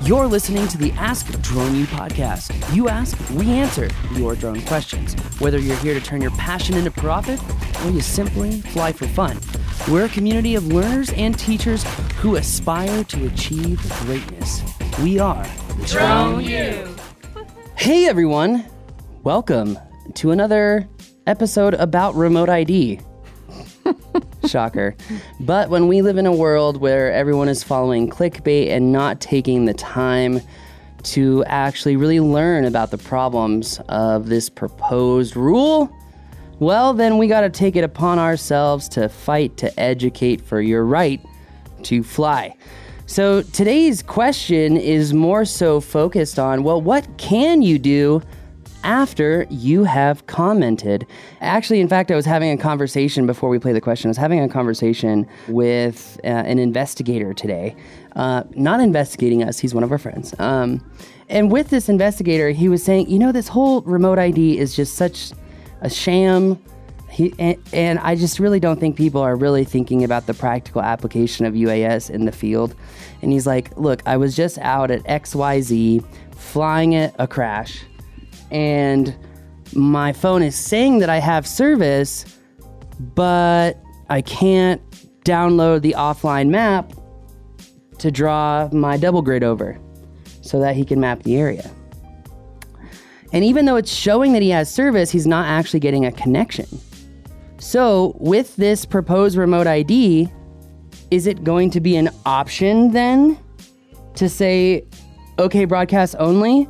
You're listening to the Ask Drone U podcast. You ask, we answer your drone questions. Whether you're here to turn your passion into profit or you simply fly for fun, we're a community of learners and teachers who aspire to achieve greatness. We are Drone U. Hey everyone, welcome to another episode about remote ID. Shocker. But when we live in a world where everyone is following clickbait and not taking the time to actually really learn about the problems of this proposed rule, well, then we got to take it upon ourselves to fight to educate for your right to fly. So today's question is more so focused on, well, what can you do after you have commented? Actually, in fact, I was having a conversation before we play the question. I was having a conversation with an investigator today. Not investigating us. He's one of our friends. And with this investigator, he was saying, you know, this whole remote ID is just such a sham. And I just really don't think people are really thinking about the practical application of UAS in the field. And he's like, look, I was just out at XYZ flying at a crash, and my phone is saying that I have service, but I can't download the offline map to draw my double grid over so that he can map the area. And even though it's showing that he has service, he's not actually getting a connection. So with this proposed remote ID, is it going to be an option then to say, okay, broadcast only?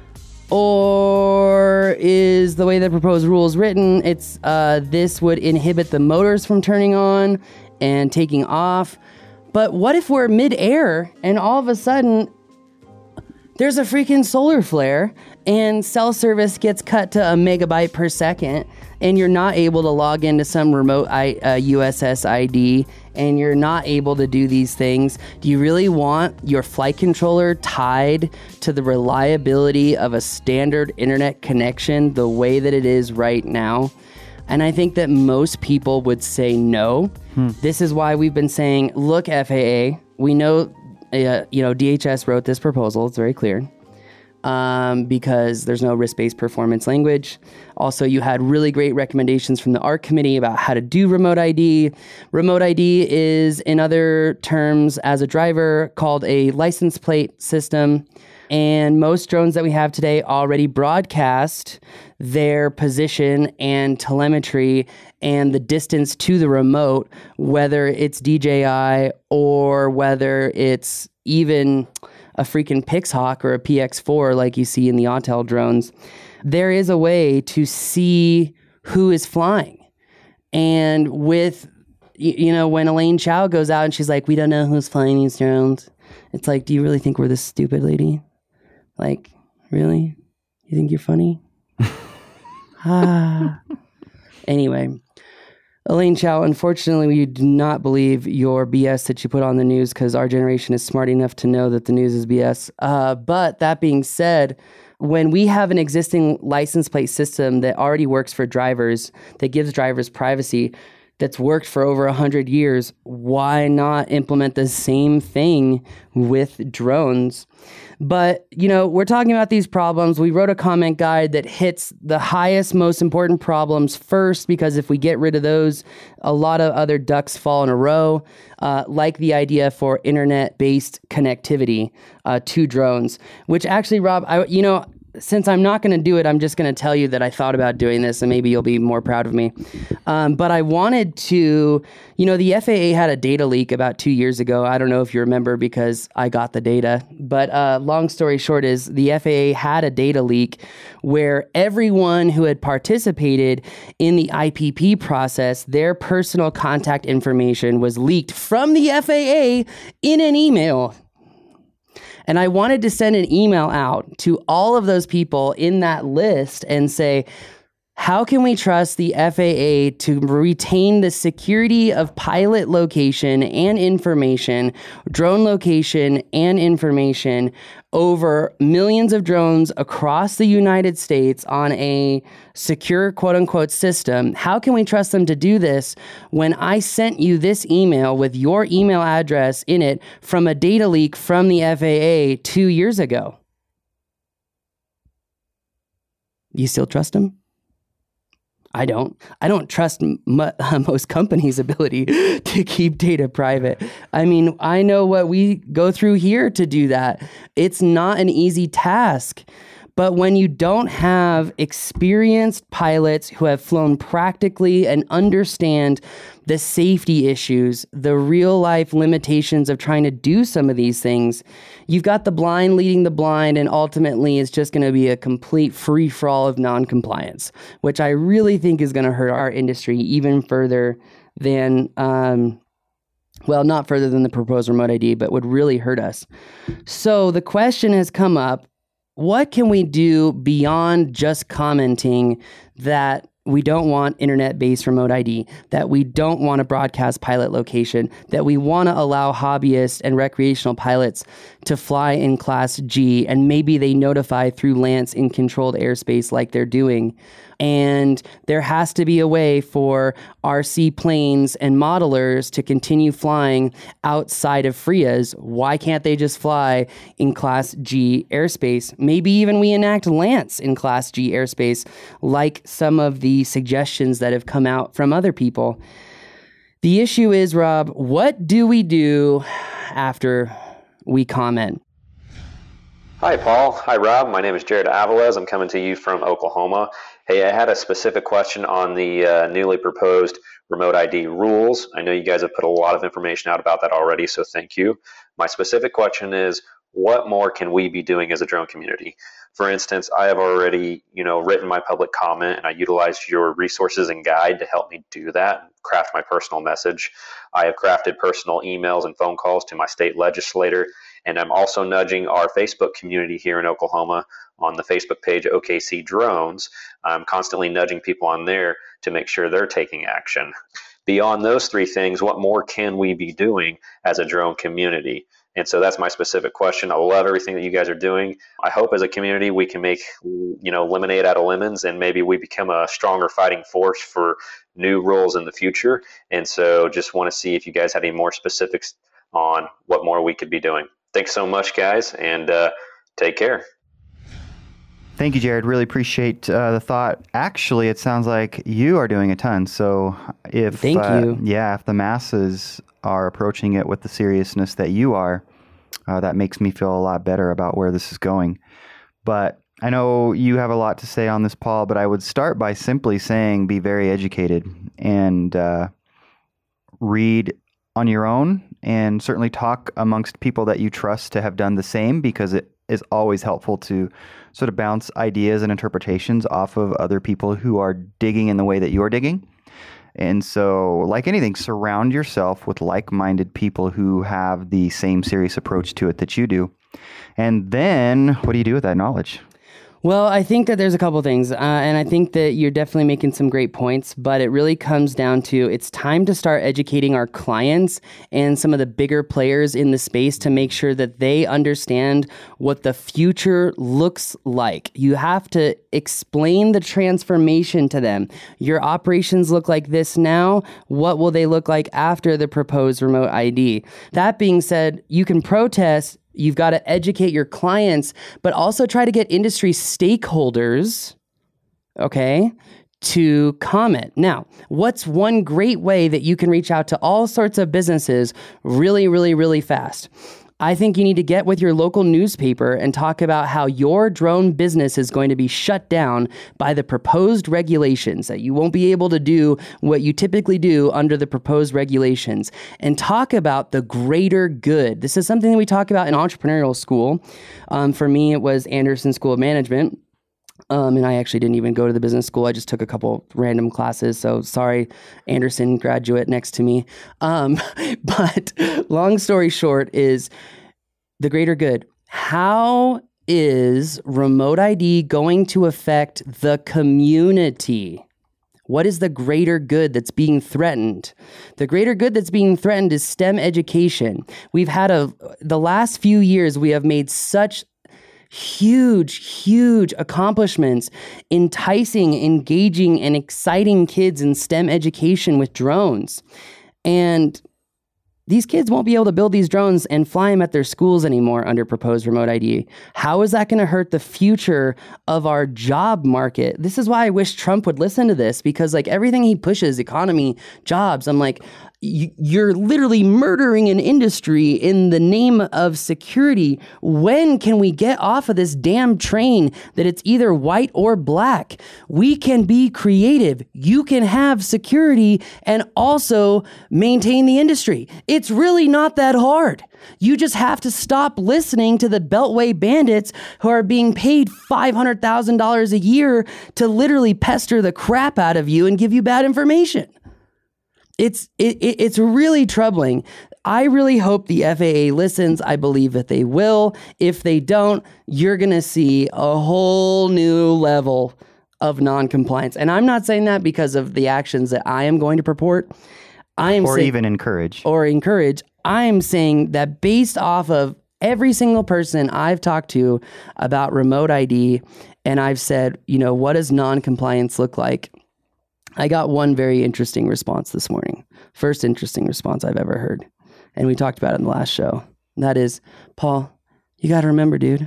Or is the way the proposed rule is written, it's this would inhibit the motors from turning on and taking off? But what if we're mid-air and all of a sudden there's a freaking solar flare and cell service gets cut to a megabyte per second and you're not able to log into some remote USS ID and you're not able to do these things? Do you really want your flight controller tied to the reliability of a standard internet connection the way that it is right now? And I think that most people would say no. This is why we've been saying, look, FAA, we know, DHS wrote this proposal. It's very clear. Because there's no risk-based performance language. Also, you had really great recommendations from the ARC committee about how to do remote ID. Remote ID is, in other terms, as a driver, called a license plate system. And most drones that we have today already broadcast their position and telemetry and the distance to the remote, whether it's DJI or whether it's even a freaking Pixhawk or a PX4 like you see in the Autel drones. There is a way to see who is flying. And with, when Elaine Chao goes out and she's like, we don't know who's flying these drones. It's like, do you really think we're this stupid, lady? Like, really? You think you're funny? Anyway, Elaine Chao, unfortunately, we do not believe your BS that you put on the news because our generation is smart enough to know that the news is BS. But that being said, when we have an existing license plate system that already works for drivers, that gives drivers privacy, that's worked for over 100 years, why not implement the same thing with drones? But, we're talking about these problems. We wrote a comment guide that hits the highest, most important problems first, because if we get rid of those, a lot of other ducks fall in a row, like the idea for internet-based connectivity to drones, which actually, Rob, since I'm not going to do it, I'm just going to tell you that I thought about doing this and maybe you'll be more proud of me. But I wanted to, the FAA had a data leak about 2 years ago. I don't know if you remember because I got the data. But long story short is the FAA had a data leak where everyone who had participated in the IPP process, their personal contact information was leaked from the FAA in an email. And I wanted to send an email out to all of those people in that list and say, How can we trust the FAA to retain the security of pilot location and information, drone location and information over millions of drones across the United States on a secure quote unquote system? How can we trust them to do this when I sent you this email with your email address in it from a data leak from the FAA 2 years ago? You still trust them? I don't. I don't trust most companies' ability to keep data private. I mean, I know what we go through here to do that. It's not an easy task. But when you don't have experienced pilots who have flown practically and understand the safety issues, the real life limitations of trying to do some of these things, you've got the blind leading the blind, and ultimately it's just going to be a complete free-for-all of non-compliance, which I really think is going to hurt our industry even further than, well, not further than the proposed remote ID, but would really hurt us. So the question has come up, what can we do beyond just commenting that we don't want internet-based remote ID, that we don't want to broadcast pilot location, that we want to allow hobbyists and recreational pilots to fly in Class G, and maybe they notify through Lance in controlled airspace like they're doing? And there has to be a way for RC planes and modelers to continue flying outside of FRIAs. Why can't they just fly in Class G airspace? Maybe even we enact Lance in Class G airspace, like some of the suggestions that have come out from other people. The issue is, Rob, what do we do after we comment? Hi, Paul. Hi, Rob. My name is Jared Avilés. I'm coming to you from Oklahoma. Hey, I had a specific question on the newly proposed remote ID rules. I know you guys have put a lot of information out about that already, so thank you. My specific question is, what more can we be doing as a drone community? For instance, I have already, written my public comment, and I utilized your resources and guide to help me do that, craft my personal message. I have crafted personal emails and phone calls to my state legislator, and I'm also nudging our Facebook community here in Oklahoma on the Facebook page OKC Drones. I'm constantly nudging people on there to make sure they're taking action. Beyond those three things, what more can we be doing as a drone community? And so that's my specific question. I love everything that you guys are doing. I hope as a community we can make, lemonade out of lemons, and maybe we become a stronger fighting force for new rules in the future. And so just want to see if you guys have any more specifics on what more we could be doing. Thanks so much, guys, and take care. Thank you, Jared. Really appreciate the thought. Actually, it sounds like you are doing a ton. So if Thank you. If the masses are approaching it with the seriousness that you are, that makes me feel a lot better about where this is going. But I know you have a lot to say on this, Paul, but I would start by simply saying be very educated and read on your own, and certainly talk amongst people that you trust to have done the same, because it is always helpful to sort of bounce ideas and interpretations off of other people who are digging in the way that you're digging. And so, like anything, surround yourself with like-minded people who have the same serious approach to it that you do. And then what do you do with that knowledge? Well, I think that there's a couple things, and I think that you're definitely making some great points, but it really comes down to it's time to start educating our clients and some of the bigger players in the space to make sure that they understand what the future looks like. You have to explain the transformation to them. Your operations look like this now. What will they look like after the proposed remote ID? That being said, you can protest. You've got to educate your clients, but also try to get industry stakeholders, to comment. Now, what's one great way that you can reach out to all sorts of businesses really, really, really fast? I think you need to get with your local newspaper and talk about how your drone business is going to be shut down by the proposed regulations, that you won't be able to do what you typically do under the proposed regulations, and talk about the greater good. This is something that we talk about in entrepreneurial school. For me, it was Anderson School of Management. And I actually didn't even go to the business school. I just took a couple random classes. So sorry, Anderson graduate next to me. But long story short is the greater good. How is remote ID going to affect the community? What is the greater good that's being threatened? The greater good that's being threatened is STEM education. We've had the last few years, we have made such huge accomplishments enticing, engaging, and exciting kids in STEM education with drones. And these kids won't be able to build these drones and fly them at their schools anymore under proposed remote ID. How is that going to hurt the future of our job market? This is why I wish Trump would listen to this, because like everything he pushes, economy, jobs, I'm like, you're literally murdering an industry in the name of security. When can we get off of this damn train that it's either white or black? We can be creative. You can have security and also maintain the industry. It's really not that hard. You just have to stop listening to the Beltway bandits who are being paid $500,000 a year to literally pester the crap out of you and give you bad information. It's really troubling. I really hope the FAA listens. I believe that they will. If they don't, you're going to see a whole new level of non-compliance. And I'm not saying that because of the actions that I am going to purport. Even encourage. Or encourage. I am saying that based off of every single person I've talked to about remote ID, and I've said, what does non-compliance look like? I got one very interesting response this morning. First interesting response I've ever heard. And we talked about it in the last show. And that is, Paul, you got to remember, dude,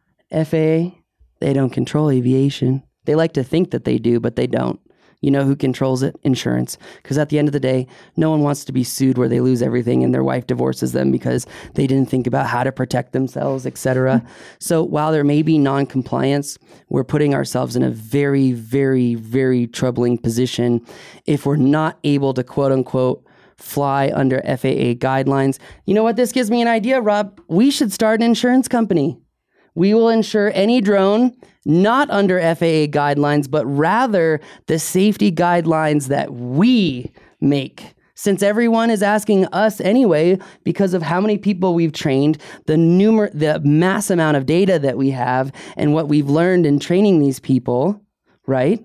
FAA, they don't control aviation. They like to think that they do, but they don't. You know who controls it? Insurance. Because at the end of the day, no one wants to be sued where they lose everything and their wife divorces them because they didn't think about how to protect themselves, etc. So while there may be non-compliance, we're putting ourselves in a very, very, very troubling position if we're not able to, quote unquote, fly under FAA guidelines. You know what? This gives me an idea, Rob. We should start an insurance company. We will insure any drone not under FAA guidelines, but rather the safety guidelines that we make. Since everyone is asking us anyway, because of how many people we've trained, the mass amount of data that we have, and what we've learned in training these people, right?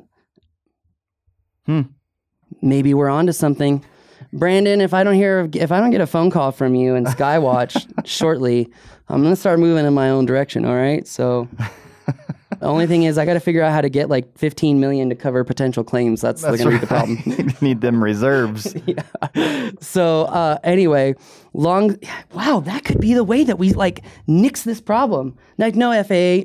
Maybe we're onto something. Brandon, if I don't get a phone call from you and Skywatch shortly, I'm gonna start moving in my own direction. All right, so. The only thing is I got to figure out how to get like 15 million to cover potential claims. That's going to be the problem. You need them reserves. Yeah. So anyway, wow, that could be the way that we like nix this problem. Like, no, FAA,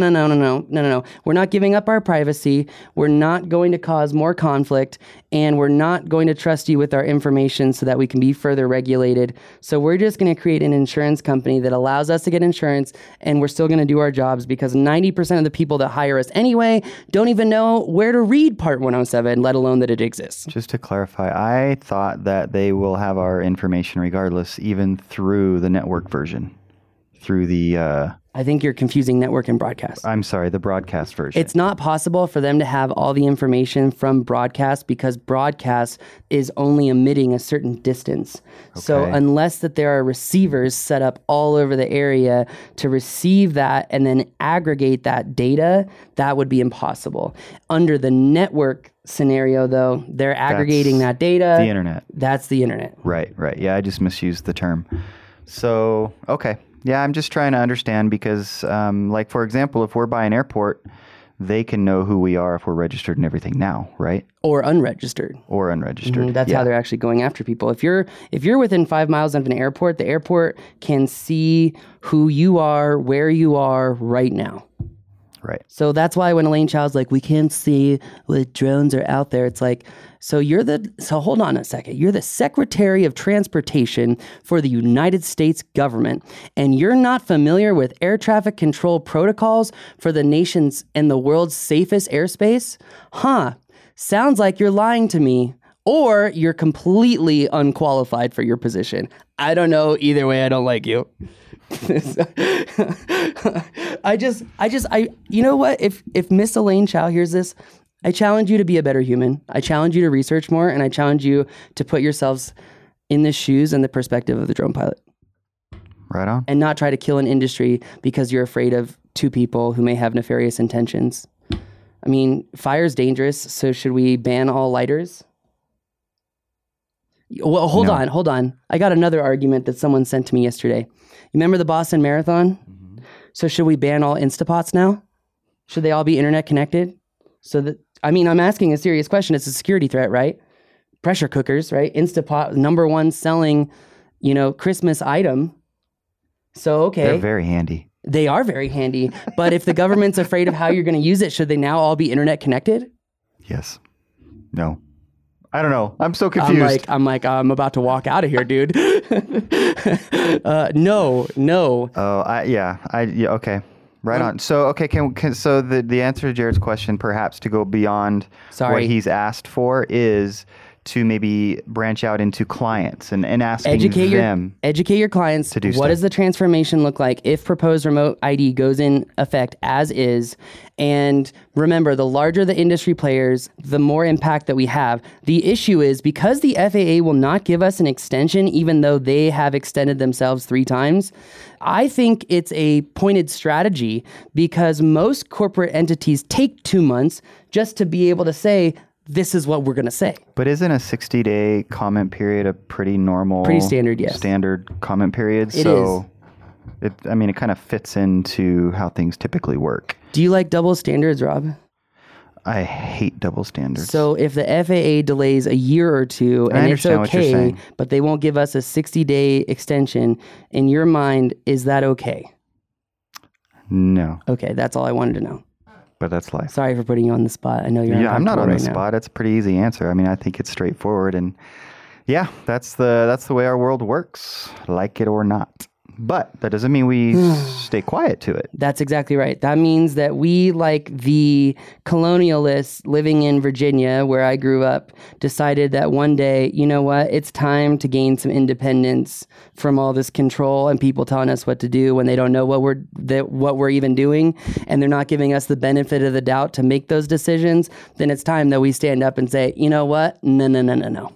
no. We're not giving up our privacy. We're not going to cause more conflict, and we're not going to trust you with our information so that we can be further regulated. So we're just going to create an insurance company that allows us to get insurance, and we're still going to do our jobs because 90% of the people that hire us anyway don't even know where to read Part 107, let alone that it exists. Just to clarify, I thought that they will have our information regardless, even through the network version, through the... I think you're confusing network and broadcast. I'm sorry, the broadcast version. It's not possible for them to have all the information from broadcast because broadcast is only emitting a certain distance. Okay. So unless that there are receivers set up all over the area to receive that and then aggregate that data, that would be impossible. Under the network scenario, though, they're aggregating that data. The internet. That's the internet. Right. Yeah, I just misused the term. So, okay. Yeah, I'm just trying to understand because, like, for example, if we're by an airport, they can know who we are if we're registered and everything now, right? Or unregistered. Mm-hmm. That's how they're actually going after people. If you're within 5 miles of an airport, the airport can see who you are, where you are right now. Right. So that's why when Elaine Child's like, we can't see what drones are out there, it's like, so hold on a second. You're the Secretary of Transportation for the United States government, and you're not familiar with air traffic control protocols for the nation's and the world's safest airspace? Sounds like you're lying to me, or you're completely unqualified for your position. I don't know. Either way, I don't like you. You know what? If Miss Elaine Chao hears this, I challenge you to be a better human. I challenge you to research more, and I challenge you to put yourselves in the shoes and the perspective of the drone pilot. Right on. and not try to kill an industry because you're afraid of two people who may have nefarious intentions. I mean, fire's dangerous, so should we ban all lighters? Well, hold on. I got another argument that someone sent to me yesterday. You remember the Boston Marathon? Mm-hmm. So should we ban all Instapots now? Should they all be internet connected? So that, I mean, I'm asking a serious question. It's a security threat, right? Pressure cookers, right? Instapot, number one selling, Christmas item. So, okay. They're very handy. They are very handy. But if the government's afraid of how you're going to use it, should they now all be internet connected? Yes. No. I don't know. I'm so confused. I'm about to walk out of here, dude. No. Oh, yeah. Okay. Right on. So, okay. So the answer to Jared's question, perhaps to go beyond what he's asked for, is to maybe branch out into clients and asking educate your clients to do what stuff. Does the transformation look like if proposed remote ID goes in effect as is. And remember, the larger the industry players, the more impact that we have. The issue is because the FAA will not give us an extension, even though they have extended themselves 3 times, I think it's a pointed strategy because most corporate entities take 2 months just to be able to say, this is what we're going to say. But isn't a 60-day comment period a pretty standard, yes. Standard comment period? It is. It kind of fits into how things typically work. Do you like double standards, Rob? I hate double standards. So if the FAA delays a year or two and it's okay, but they won't give us a 60-day extension, in your mind, is that okay? No. Okay, that's all I wanted to know. But that's life. Sorry for putting you on the spot. I know you're I'm not on right the spot. It's a pretty easy answer. I mean, I think it's straightforward, and yeah, that's the way our world works, like it or not. But that doesn't mean we stay quiet to it. That's exactly right. That means that we, like the colonialists living in Virginia, where I grew up, decided that one day, you know what, it's time to gain some independence from all this control and people telling us what to do when they don't know what we're even doing, and they're not giving us the benefit of the doubt to make those decisions. Then it's time that we stand up and say, you know what, no.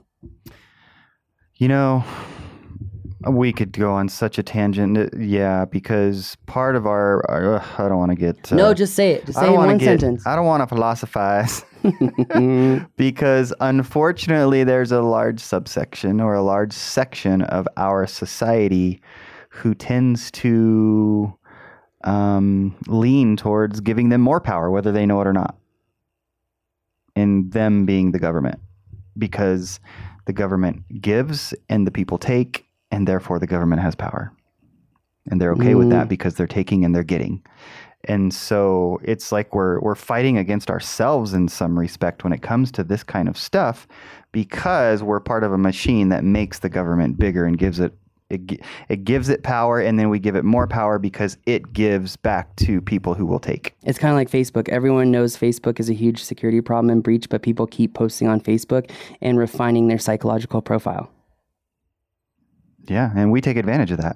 We could go on such a tangent, yeah, because part of our I don't want to get... no, just say it. Just say it in one sentence. I don't want to philosophize because unfortunately there's a large subsection or a large section of our society who tends to lean towards giving them more power, whether they know it or not, and them being the government, because the government gives and the people take, and therefore the government has power. And they're okay with that because they're taking and they're getting. And so it's like we're fighting against ourselves in some respect when it comes to this kind of stuff, because we're part of a machine that makes the government bigger and gives it power, and then we give it more power because it gives back to people who will take. It's kind of like Facebook. Everyone knows Facebook is a huge security problem and breach, but people keep posting on Facebook and refining their psychological profile. Yeah, and we take advantage of that.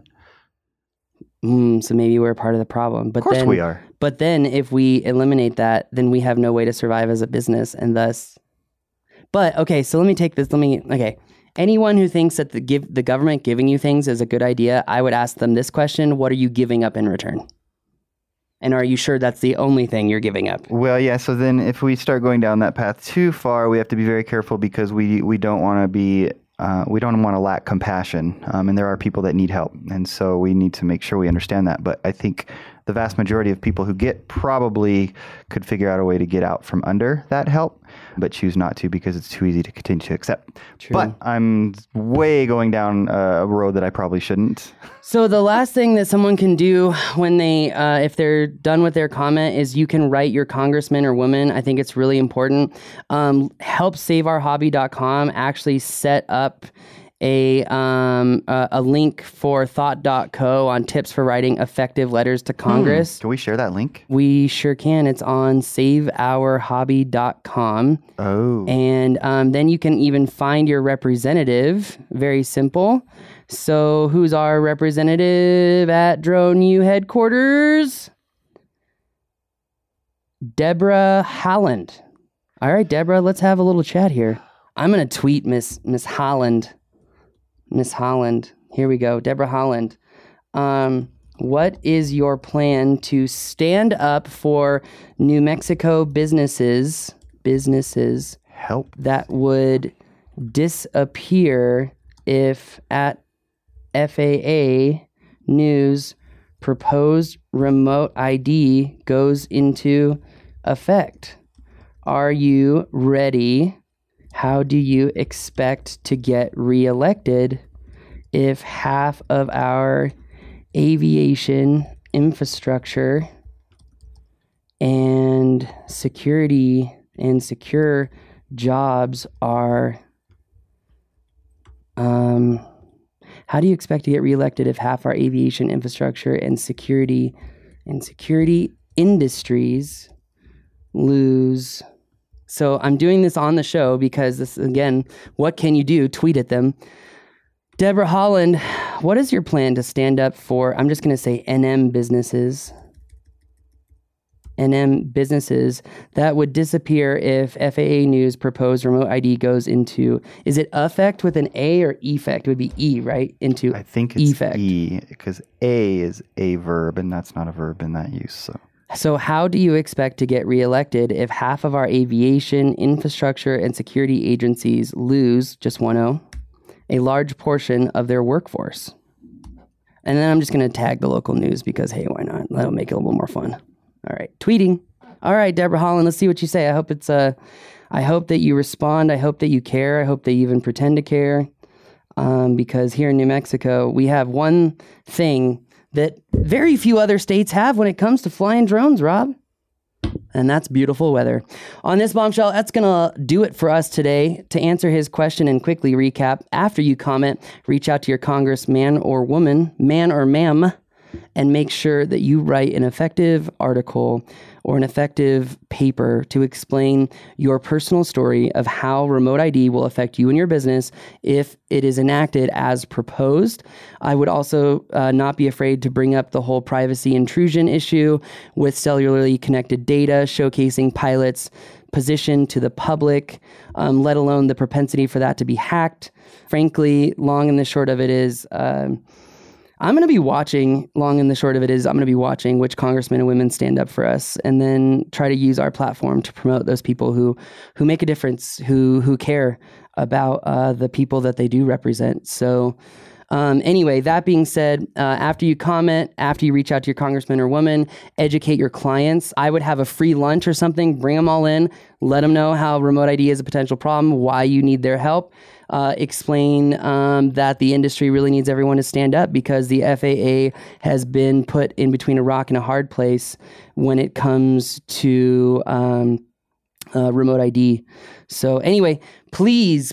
So maybe we're part of the problem. But of course we are. But then if we eliminate that, then we have no way to survive as a business, and thus... But, okay, so let me take this. Okay. Anyone who thinks that the government giving you things is a good idea, I would ask them this question: what are you giving up in return? And are you sure that's the only thing you're giving up? Well, yeah, so then if we start going down that path too far, we have to be very careful, because we don't want to be... we don't want to lack compassion, and there are people that need help, and so we need to make sure we understand that. But I think the vast majority of people who get probably could figure out a way to get out from under that help, but choose not to because it's too easy to continue to accept. True. But I'm way going down a road that I probably shouldn't. So the last thing that someone can do when they, if they're done with their comment, is you can write your congressman or woman. I think it's really important. HelpSaveOurHobby.com actually set up a link for thought.co on tips for writing effective letters to Congress. Can we share that link? We sure can. It's on saveourhobby.com. Oh. And then you can even find your representative. Very simple. So who's our representative at Drone U headquarters? Deborah Haaland. All right, Deborah, let's have a little chat here. I'm going to tweet Miss Haaland. Miss Haaland. Here we go. Deborah Haaland. What is your plan to stand up for New Mexico businesses Help. that would disappear if at FAA news proposed remote ID goes into effect? Are you ready? How do you expect to get reelected if half of our aviation infrastructure and security and secure jobs are how do you expect to get reelected if half our aviation infrastructure and security industries lose? So I'm doing this on the show because this, again, what can you do? Tweet at them. Deborah Holland, what is your plan to stand up for, I'm just going to say NM businesses that would disappear if FAA news proposed remote ID goes into, is it effect with an A or effect? It would be E, right? Into I think it's effect. E, because A is a verb, and that's not a verb in that use. So how do you expect to get reelected if half of our aviation, infrastructure, and security agencies lose, just 1-0, a large portion of their workforce? And then I'm just going to tag the local news because, hey, why not? That'll make it a little more fun. All right, tweeting. All right, Deborah Holland, let's see what you say. I hope I hope that you respond. I hope that you care. I hope that you even pretend to care. Because here in New Mexico, we have one thing that very few other states have when it comes to flying drones, Rob. And that's beautiful weather. On this bombshell, that's going to do it for us today. To answer his question and quickly recap, after you comment, reach out to your congressman or woman, man or ma'am, and make sure that you write an effective article or an effective paper to explain your personal story of how remote ID will affect you and your business if it is enacted as proposed. I would also not be afraid to bring up the whole privacy intrusion issue with cellularly connected data, showcasing pilots' position to the public, let alone the propensity for that to be hacked. Frankly, long and the short of it is, I'm going to be watching which congressmen and women stand up for us, and then try to use our platform to promote those people who make a difference, who care about the people that they do represent. So anyway, that being said, after you comment, after you reach out to your congressman or woman, educate your clients. I would have a free lunch or something, bring them all in, let them know how remote ID is a potential problem, why you need their help. Explain that the industry really needs everyone to stand up because the FAA has been put in between a rock and a hard place when it comes to remote ID. So anyway, please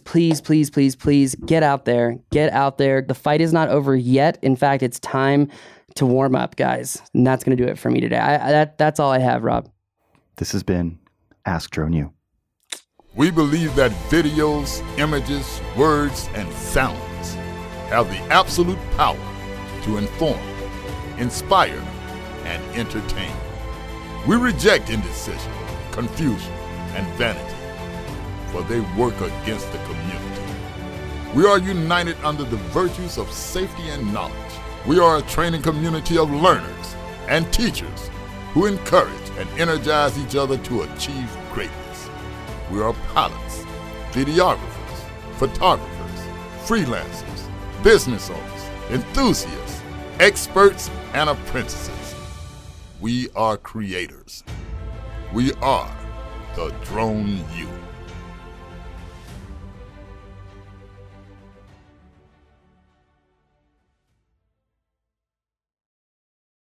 get out there. Get out there. The fight is not over yet. In fact, it's time to warm up, guys. And that's going to do it for me today. That's all I have, Rob. This has been Ask Drone U. We believe that videos, images, words, and sounds have the absolute power to inform, inspire, and entertain. We reject indecision, confusion, and vanity, for they work against the community. We are united under the virtues of safety and knowledge. We are a training community of learners and teachers who encourage and energize each other to achieve greatness. We are pilots, videographers, photographers, freelancers, business owners, enthusiasts, experts, and apprentices. We are creators. We are the Drone U.